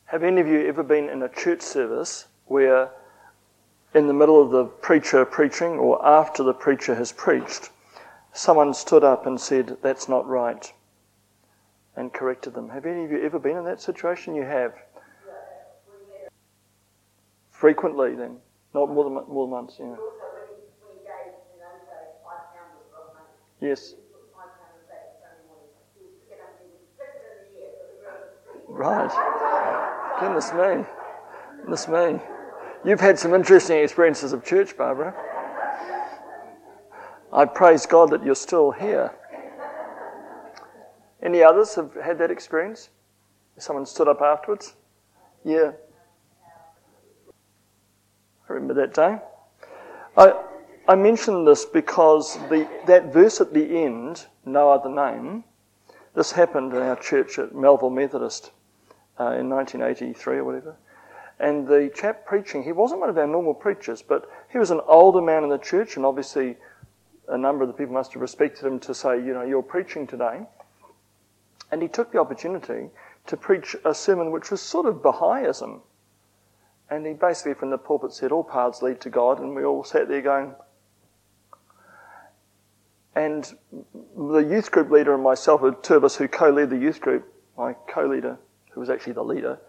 Have any of you ever been in a church service where in the middle of the preacher preaching or after the preacher has preached, someone stood up and said, "That's not right," and corrected them? Have any of you ever been in that situation? You have. Frequently then? Not more than once, yeah. Yes. Right. Goodness me. Goodness me. You've had some interesting experiences of church, Barbara. I praise God that you're still here. Any others have had that experience? Someone stood up afterwards? Yeah. I remember that day. I mention this because that verse at the end, "no other name," this happened in our church at Melville Methodist in 1983 or whatever. And the chap preaching, he wasn't one of our normal preachers, but he was an older man in the church, and obviously a number of the people must have respected him to say, "You're preaching today." And he took the opportunity to preach a sermon which was sort of Baha'ism. And he basically from the pulpit said, "All paths lead to God," and we all sat there going. And the youth group leader and myself, the two of us who co-led the youth group, my co-leader, who was actually the leader,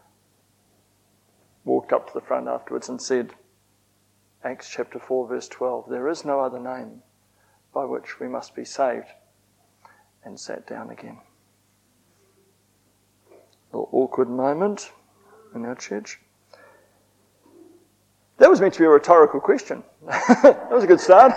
walked up to the front afterwards and said, Acts chapter 4, verse 12, "There is no other name by which we must be saved," and sat down again. A little awkward moment in our church. That was meant to be a rhetorical question. That was a good start.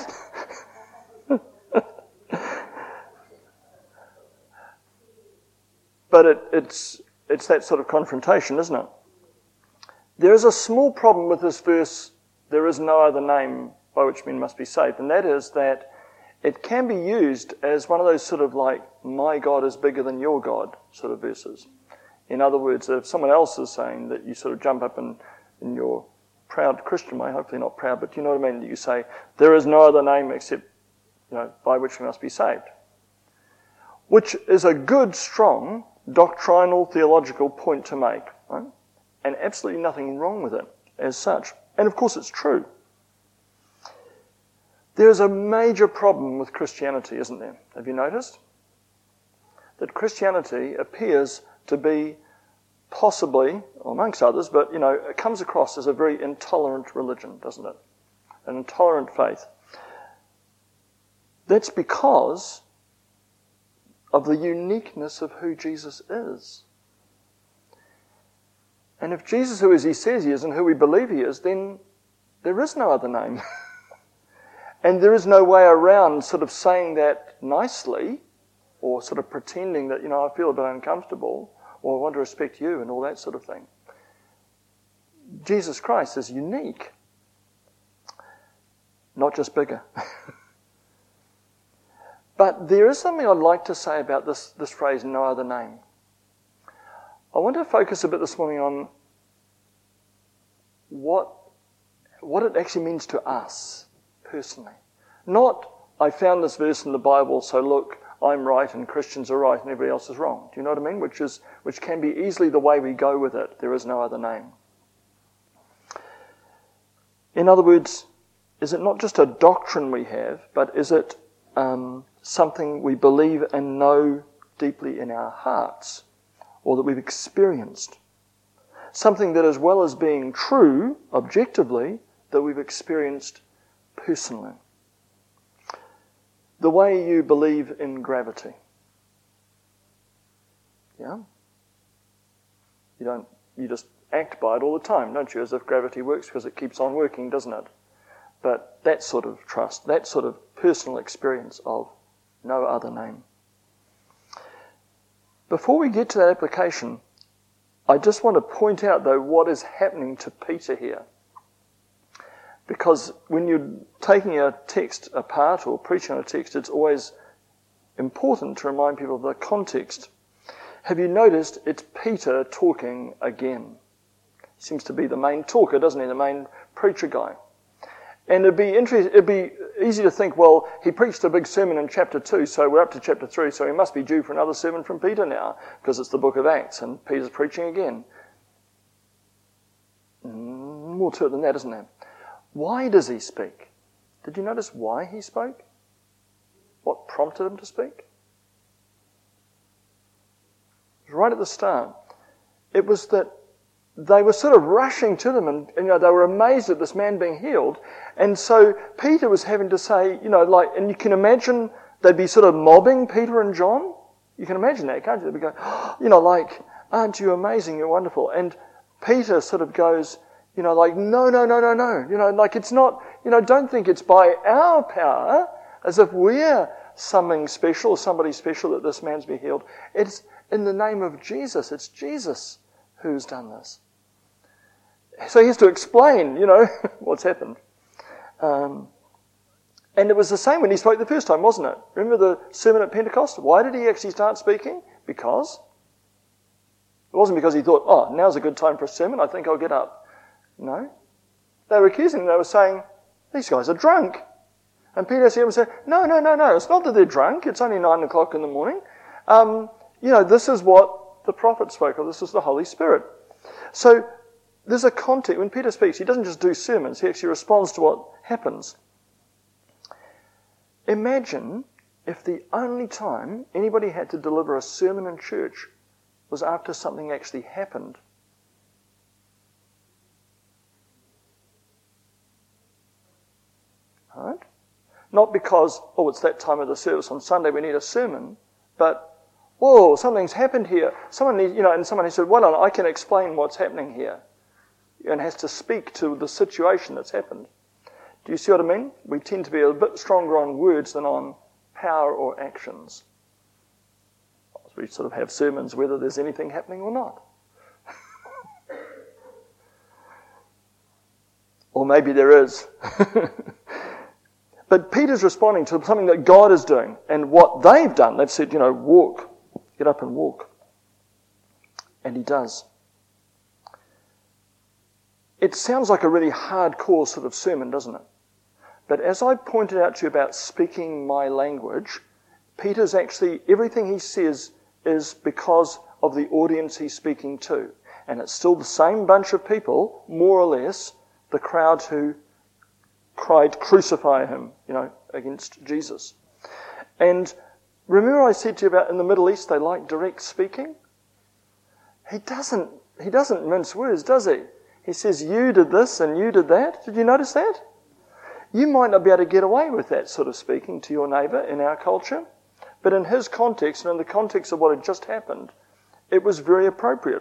But it's that sort of confrontation, isn't it? There is a small problem with this verse, "There is no other name by which men must be saved," and that is that it can be used as one of those sort of like, "my God is bigger than your God" sort of verses. In other words, if someone else is saying that, you sort of jump up in your proud Christian way, hopefully not proud, but you know what I mean, that you say, "There is no other name except, by which we must be saved." Which is a good, strong, doctrinal, theological point to make, right? And absolutely nothing wrong with it as such. And of course it's true. There is a major problem with Christianity, isn't there? Have you noticed? That Christianity appears to be possibly, amongst others, but it comes across as a very intolerant religion, doesn't it? An intolerant faith. That's because of the uniqueness of who Jesus is. And if Jesus, who is he says he is and who we believe he is, then there is no other name. And there is no way around sort of saying that nicely or sort of pretending that, I feel a bit uncomfortable or I want to respect you and all that sort of thing. Jesus Christ is unique, not just bigger. But there is something I'd like to say about this phrase, "no other name." I want to focus a bit this morning on what it actually means to us personally. Not, "I found this verse in the Bible, so look, I'm right and Christians are right and everybody else is wrong." Do you know what I mean? Which can be easily the way we go with it. There is no other name. In other words, is it not just a doctrine we have, but is it something we believe and know deeply in our hearts, or that we've experienced? Something that, as well as being true objectively, that we've experienced personally. The way you believe in gravity. Yeah? You just act by it all the time, don't you? As if gravity works because it keeps on working, doesn't it? But that sort of trust, that sort of personal experience of no other name. Before we get to that application, I just want to point out, though, what is happening to Peter here. Because when you're taking a text apart or preaching on a text, it's always important to remind people of the context. Have you noticed it's Peter talking again? He seems to be the main talker, doesn't he? The main preacher guy. And it'd be easy to think, well, he preached a big sermon in chapter 2, so we're up to chapter 3, so he must be due for another sermon from Peter now, because it's the book of Acts, and Peter's preaching again. more to it than that, isn't there? Why does he speak? Did you notice why he spoke? What prompted him to speak? Right at the start, it was that they were sort of rushing to them and they were amazed at this man being healed. And so Peter was having to say, and you can imagine they'd be sort of mobbing Peter and John. You can imagine that, can't you? They'd be going, aren't you amazing, you're wonderful. And Peter sort of goes, no, it's not, don't think it's by our power, as if we're something special, somebody special that this man's been healed. It's in the name of Jesus. It's Jesus who's done this. So he has to explain, what's happened. And it was the same when he spoke the first time, wasn't it? Remember the sermon at Pentecost? Why did he actually start speaking? Because it wasn't because he thought, now's a good time for a sermon, I think I'll get up. No. They were accusing him, they were saying, these guys are drunk. And Peter said, no, it's not that they're drunk, it's only 9 o'clock in the morning. This is what the prophet spoke of, this is the Holy Spirit. So there's a context. When Peter speaks, he doesn't just do sermons, he actually responds to what happens. Imagine if the only time anybody had to deliver a sermon in church was after something actually happened. Right? Not because, it's that time of the service on Sunday, we need a sermon, but, something's happened here. Someone needs, and someone said, I can explain what's happening here, and has to speak to the situation that's happened. Do you see what I mean? We tend to be a bit stronger on words than on power or actions. We sort of have sermons whether there's anything happening or not. Or maybe there is. But Peter's responding to something that God is doing and what they've done. They've said, walk, get up and walk. And he does. It sounds like a really hardcore sort of sermon, doesn't it? But as I pointed out to you about speaking my language, Peter's actually, everything he says is because of the audience he's speaking to. And it's still the same bunch of people, more or less, the crowd who cried, crucify him, against Jesus. And remember I said to you about in the Middle East they like direct speaking? He doesn't mince words, does he? He says, you did this and you did that. Did you notice that? You might not be able to get away with that sort of speaking to your neighbour in our culture, but in his context and in the context of what had just happened, it was very appropriate.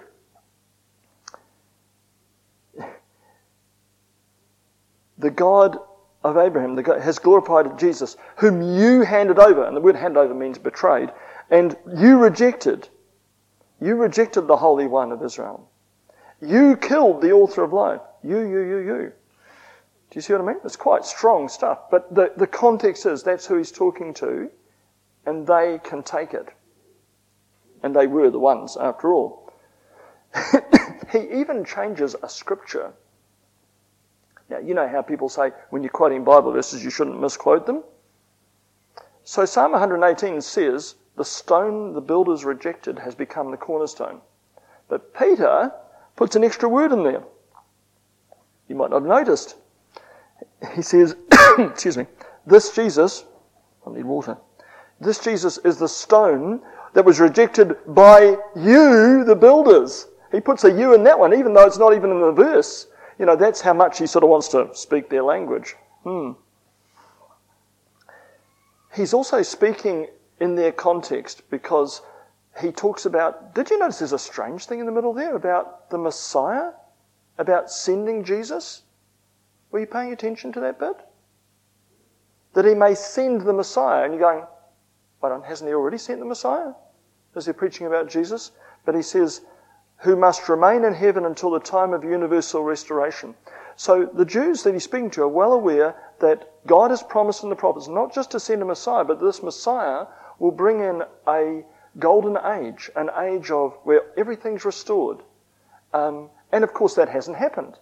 The God of Abraham has glorified Jesus, whom you handed over, and the word handed over means betrayed, and you rejected. You rejected the Holy One of Israel. You killed the author of life. You. Do you see what I mean? It's quite strong stuff. But the context is that's who he's talking to, and they can take it. And they were the ones, after all. He even changes a scripture. Now, you know how people say when you're quoting Bible verses, you shouldn't misquote them? So Psalm 118 says, the stone the builders rejected has become the cornerstone. But Peter puts an extra word in there. You might not have noticed. He says, excuse me, this Jesus, I need water. This Jesus is the stone that was rejected by you, the builders. He puts a you in that one, even though it's not even in the verse. That's how much he sort of wants to speak their language. He's also speaking in their context because he talks about, did you notice there's a strange thing in the middle there about the Messiah? About sending Jesus? Were you paying attention to that bit? That he may send the Messiah. And you're going, but hasn't he already sent the Messiah? As they're preaching about Jesus? But he says, who must remain in heaven until the time of universal restoration. So the Jews that he's speaking to are well aware that God has promised in the prophets not just to send a Messiah, but this Messiah will bring in a golden age, an age of where everything's restored. And of course that hasn't happened.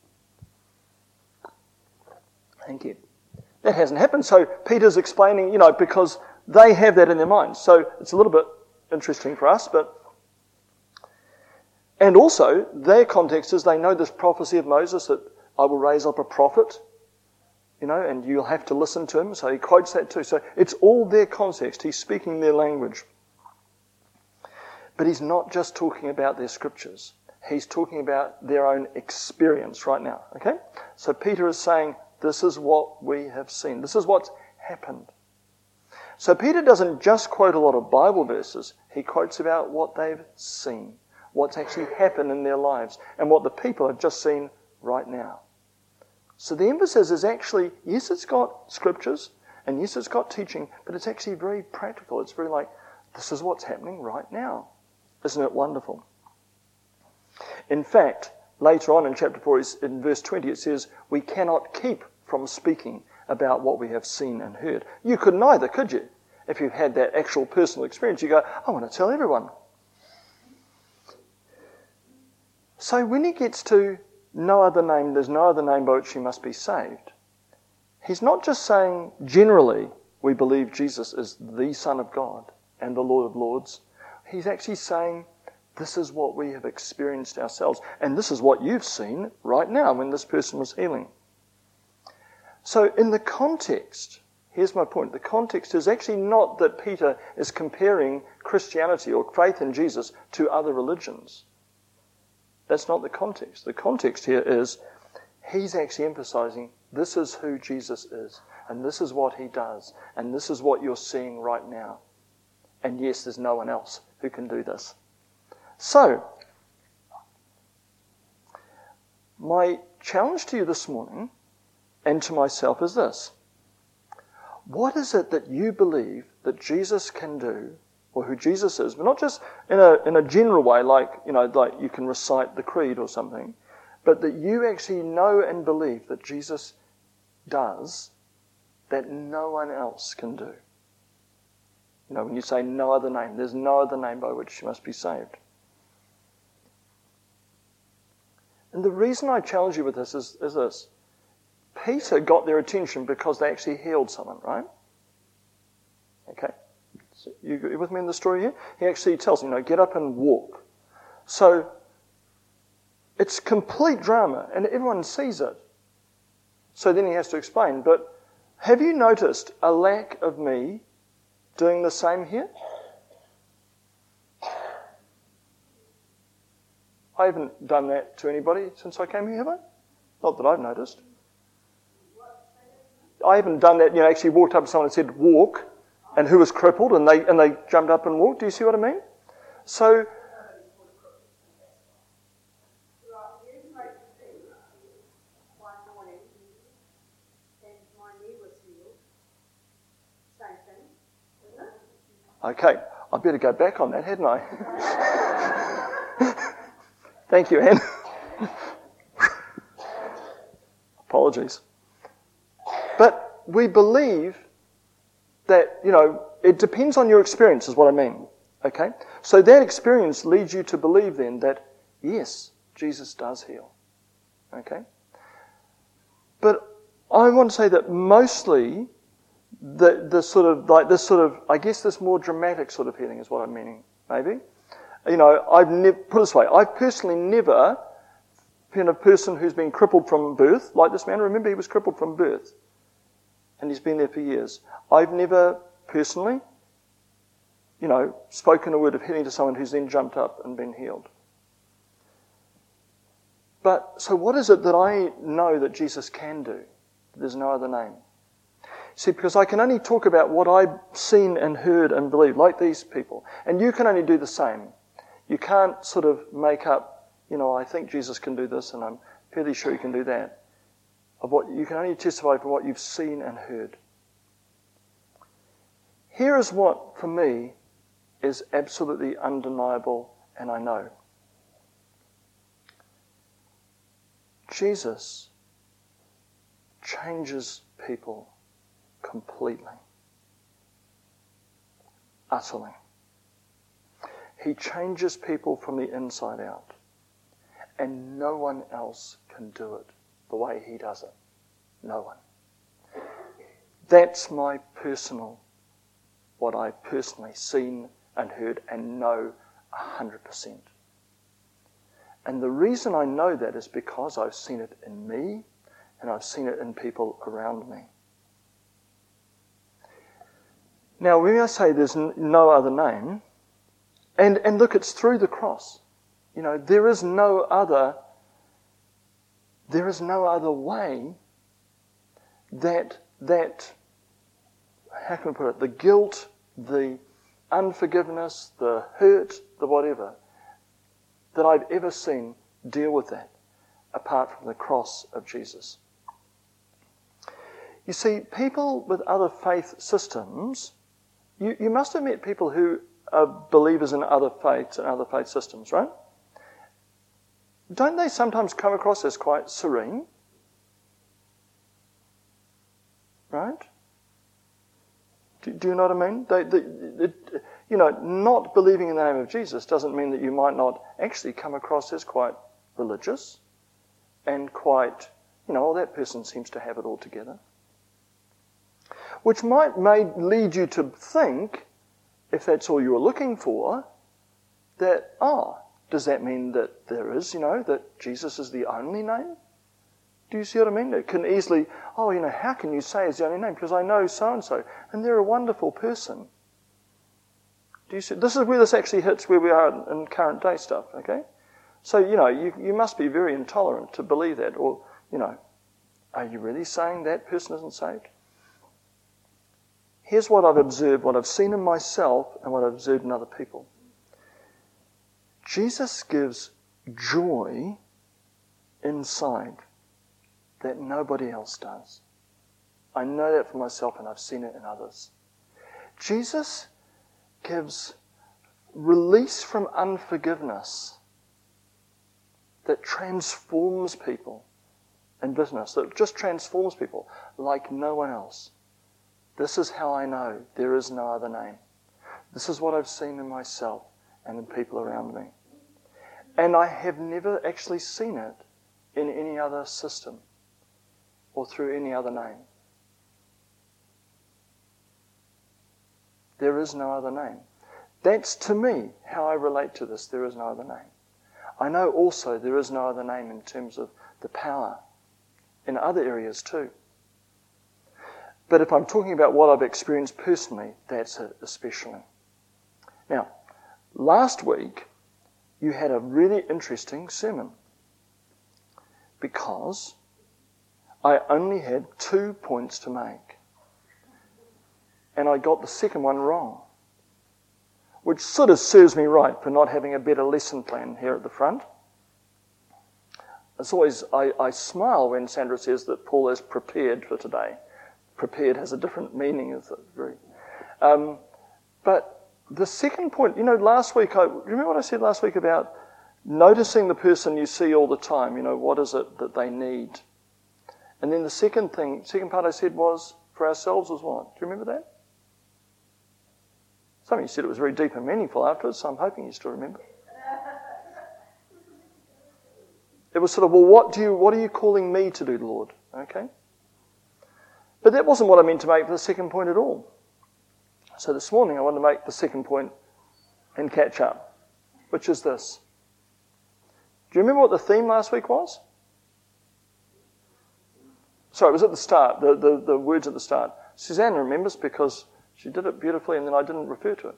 Thank you. That hasn't happened. So Peter's explaining, because they have that in their minds. So it's a little bit interesting for us, and also, their context is they know this prophecy of Moses that I will raise up a prophet, and you'll have to listen to him. So he quotes that too. So it's all their context. He's speaking their language. But he's not just talking about their scriptures. He's talking about their own experience right now. Okay? So Peter is saying, this is what we have seen. This is what's happened. So Peter doesn't just quote a lot of Bible verses. He quotes about what they've seen, what's actually happened in their lives, and what the people have just seen right now. So the emphasis is actually, yes, it's got scriptures, and yes, it's got teaching, but it's actually very practical. It's very like, this is what's happening right now. Isn't it wonderful? In fact, later on in chapter 4, in verse 20, it says, we cannot keep from speaking about what we have seen and heard. You couldn't either, could you? If you had that actual personal experience, you go, I want to tell everyone. So when he gets to no other name, there's no other name by which you must be saved, he's not just saying generally we believe Jesus is the Son of God and the Lord of Lords. He's actually saying this is what we have experienced ourselves, and this is what you've seen right now when this person was healing. So in the context, here's my point, the context is actually not that Peter is comparing Christianity or faith in Jesus to other religions. That's not the context. The context here is he's actually emphasizing this is who Jesus is, and this is what he does, and this is what you're seeing right now. And yes, there's no one else who can do this. So, my challenge to you this morning and to myself is this. What is it that you believe that Jesus can do, or who Jesus is, but not just in a general way, like you can recite the creed or something, but that you actually know and believe that Jesus does that no one else can do? When you say no other name, there's no other name by which you must be saved. And the reason I challenge you with this is this. Peter got their attention because they actually healed someone, right? Okay. So you with me in the story here? He actually tells them, get up and walk. So it's complete drama and everyone sees it. So then he has to explain, but have you noticed a lack of me doing the same here? I haven't done that to anybody since I came here, have I? Not that I've noticed. I haven't done that, actually walked up to someone and said, walk, and who was crippled, and they jumped up and walked. Do you see what I mean? So, okay, I better go back on that, hadn't I? Thank you, Anne. Apologies. But we believe that, it depends on your experience is what I mean. Okay? So that experience leads you to believe then that, yes, Jesus does heal. Okay? But I want to say that mostly this more dramatic sort of healing is what I'm meaning, maybe. Put it this way, I've personally never been a person who's been crippled from birth, like this man. Remember, he was crippled from birth, and he's been there for years. I've never personally, spoken a word of healing to someone who's then jumped up and been healed. But, so what is it that I know that Jesus can do? There's no other name. See, because I can only talk about what I've seen and heard and believed, like these people. And you can only do the same. You can't sort of make up, I think Jesus can do this and I'm fairly sure he can do that. You can only testify for what you've seen and heard. Here is what, for me, is absolutely undeniable and I know. Jesus changes people completely. Utterly. He changes people from the inside out. And no one else can do it the way he does it. No one. That's what I've personally seen and heard and know 100%. And the reason I know that is because I've seen it in me and I've seen it in people around me. Now, when I say there's no other name, and look, it's through the cross. You know, there is no other way that how can I put it, the guilt, the unforgiveness, the hurt, the whatever, that I've ever seen deal with that, apart from the cross of Jesus. You see, people with other faith systems, you must have met people who are believers in other faiths and other faith systems, right? Don't they sometimes come across as quite serene? Right? Do you know what I mean? Not believing in the name of Jesus doesn't mean that you might not actually come across as quite religious and quite, that person seems to have it all together. Which may lead you to think, if that's all you were looking for, that, does that mean that there is, that Jesus is the only name? Do you see what I mean? It can easily, how can you say it's the only name? Because I know so-and-so, and they're a wonderful person. Do you see? This is where this actually hits where we are in current day stuff, okay? So, you must be very intolerant to believe that. Or, are you really saying that person isn't saved? Here's what I've observed, what I've seen in myself, and what I've observed in other people. Jesus gives joy inside that nobody else does. I know that for myself and I've seen it in others. Jesus gives release from unforgiveness that transforms people in business, that just transforms people like no one else. This is how I know there is no other name. This is what I've seen in myself and in people around me. And I have never actually seen it in any other system or through any other name. There is no other name. That's, to me, how I relate to this. There is no other name. I know also there is no other name in terms of the power in other areas too. But if I'm talking about what I've experienced personally, that's it especially. Now, last week, you had a really interesting sermon because I only had 2 points to make. And I got the second one wrong, which sort of serves me right for not having a better lesson plan here at the front. It's always, I smile when Sandra says that Paul is prepared for today. Prepared has a different meaning. But the second point, last week, remember what I said last week about noticing the person you see all the time, what is it that they need? And then the second part I said was, for ourselves was what? Do you remember that? Some of you said it was very deep and meaningful afterwards, so I'm hoping you still remember. It was sort of, what are you calling me to do, Lord? Okay? But that wasn't what I meant to make for the second point at all. So this morning I want to make the second point and catch up, which is this. Do you remember what the theme last week was? Sorry, it was at the start, the words at the start. Suzanne remembers because she did it beautifully and then I didn't refer to it.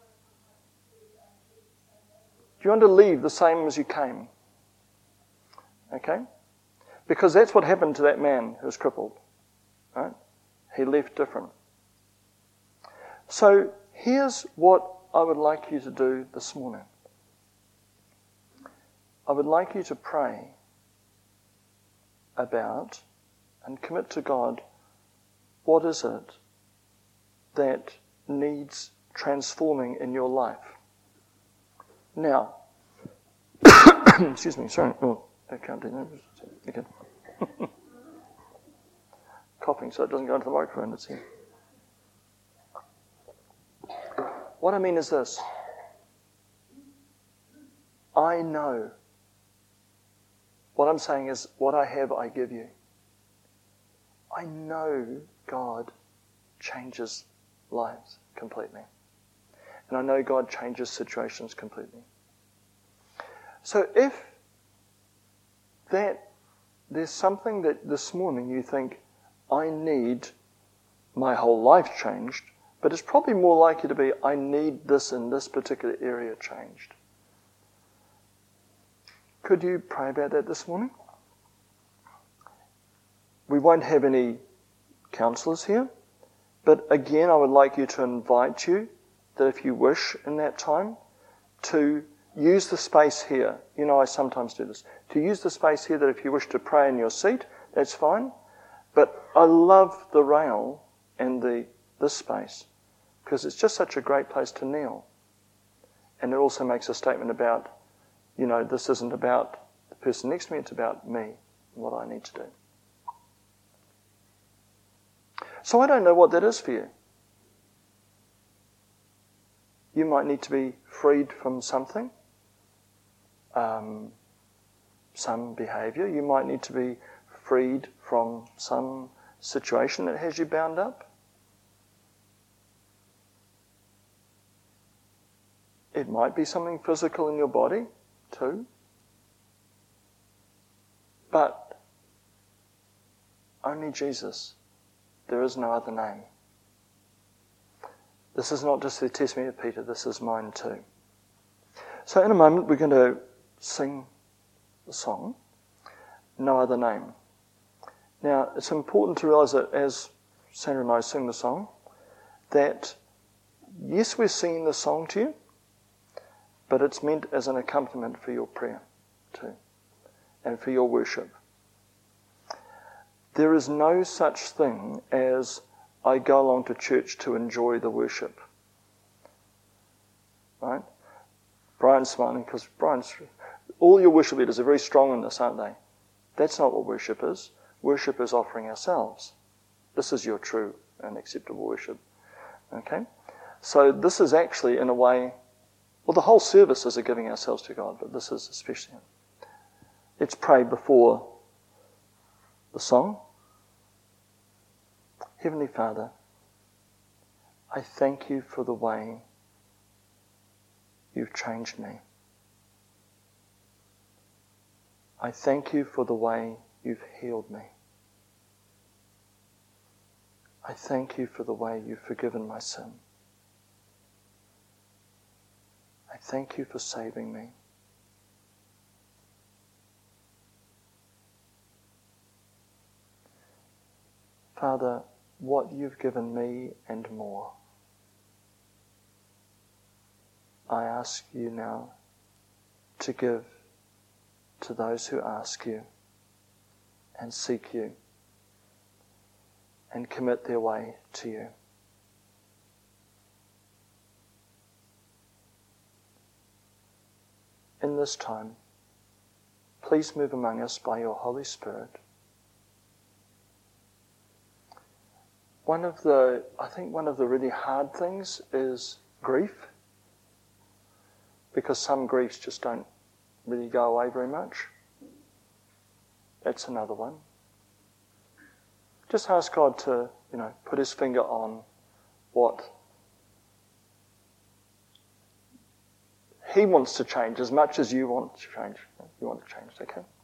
Do you want to leave the same as you came? Okay? Because that's what happened to that man who was crippled. Right? He left different. So here's what I would like you to do this morning. I would like you to pray about and commit to God, what is it that needs transforming in your life? Now, excuse me, sorry. Oh, I can't do that. Okay. Coughing so it doesn't go into the microphone, it's here. What I mean is this. I know. What I'm saying is, what I have, I give you. I know God changes lives completely. And I know God changes situations completely. So if that there's something that this morning you think, I need my whole life changed, but it's probably more likely to be, I need this in this particular area changed. Could you pray about that this morning? We won't have any counsellors here, but again, I would like you to invite you that if you wish in that time, to use the space here. You know, I sometimes do this. To use the space here that if you wish to pray in your seat, that's fine. But I love the rail and this space because it's just such a great place to kneel. And it also makes a statement about, you know, this isn't about the person next to me, it's about me and what I need to do. So I don't know what that is for you. You might need to be freed from something, some behaviour. You might need to be freed from some situation that has you bound up. It might be something physical in your body too. But only Jesus. There is no other name. This is not just the testimony of Peter, this is mine too. So in a moment we're going to sing the song, No Other Name. Now it's important to realise that as Sandra and I sing the song, that yes, we're singing the song to you, but it's meant as an accompaniment for your prayer too, and for your worship. There is no such thing as I go along to church to enjoy the worship. Right? Brian's smiling because all your worship leaders are very strong in this, aren't they? That's not what worship is. Worship is offering ourselves. This is your true and acceptable worship. Okay? So this is actually, in a way, well, the whole service is a giving ourselves to God, but this is especially. Let's pray before the song. Heavenly Father, I thank you for the way you've changed me. I thank you for the way you've healed me. I thank you for the way you've forgiven my sin. I thank you for saving me. Father, what you've given me and more, I ask you now to give to those who ask you and seek you and commit their way to you. In this time, please move among us by your Holy Spirit. I think one of the really hard things is grief, because some griefs just don't really go away very much. That's another one. Just ask God to, put his finger on what he wants to change as much as you want to change. You want to change, okay?